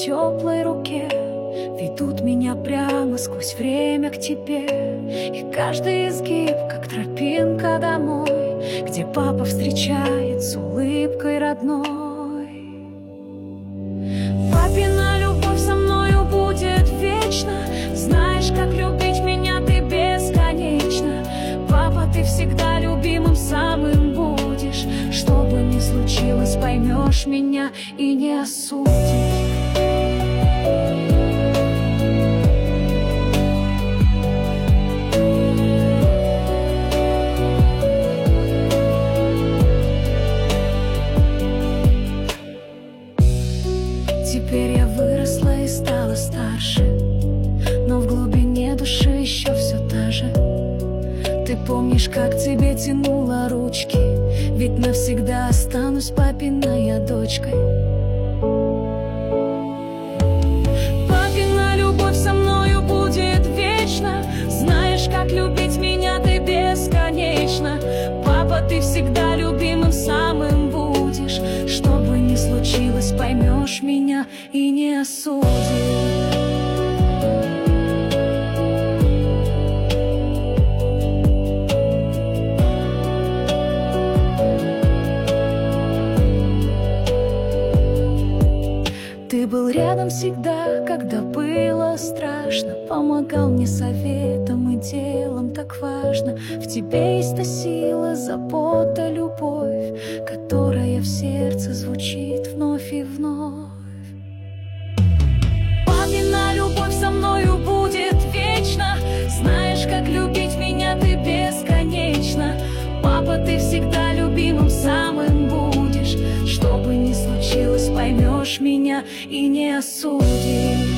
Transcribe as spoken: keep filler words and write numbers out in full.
теплой руке ведут меня прямо сквозь время к тебе. И каждый изгиб, как тропинка домой, где папа встречает с улыбкой родной. Папина любовь со мною будет вечно. Знаешь, как любить меня ты бесконечно. Папа, ты всегда любимым самым будешь. Что бы ни случилось, поймешь меня и не осудишь. Теперь я выросла и стала старше, но в глубине души еще все та же. Ты помнишь, как тебе тянула ручки, ведь навсегда останусь папиной я дочкой. Папина любовь со мною будет вечно. Знаешь, как любить меня ты бесконечно. Папа, ты всегда любимым самым будешь. Что бы ни случилось, поймешь меня и не осудишь. Ты был рядом всегда, когда было страшно, помогал мне советом и делом так важно. В тебе есть та сила, забота, любовь, которая в сердце звучит вновь и вновь. Папина любовь со мною будет вечно. Знаешь, как любить меня ты бесконечно. Папа, ты всегда любимым самым будешь. Что бы ни случилось, поймешь меня и не осудишь.